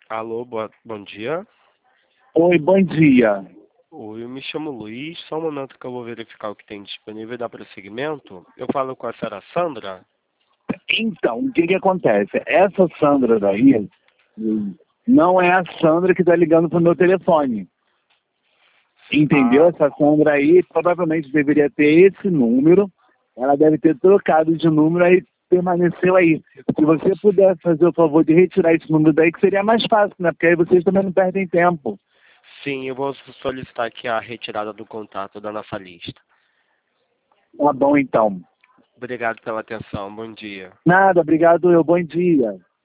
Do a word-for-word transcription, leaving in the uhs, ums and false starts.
Alô, boa, bom dia. Oi, bom dia. Oi, eu me chamo Luiz. Só um momento que eu vou verificar o que tem disponível e dar prosseguimento. Eu falo com a senhora Sandra? Então, o que que acontece? Essa Sandra daí hum, não é a Sandra que está ligando pro meu telefone. Entendeu? Ah, Essa Sandra aí provavelmente deveria ter esse número. Ela deve ter trocado de número aí permaneceu aí. Se você puder fazer o favor de retirar esse número daí, que seria mais fácil, né? Porque aí vocês também não perdem tempo. sim, eu vou solicitar aqui a retirada do contato da nossa lista. Tá bom, então. Obrigado pela atenção. Bom dia. Nada, obrigado, eu. Bom dia.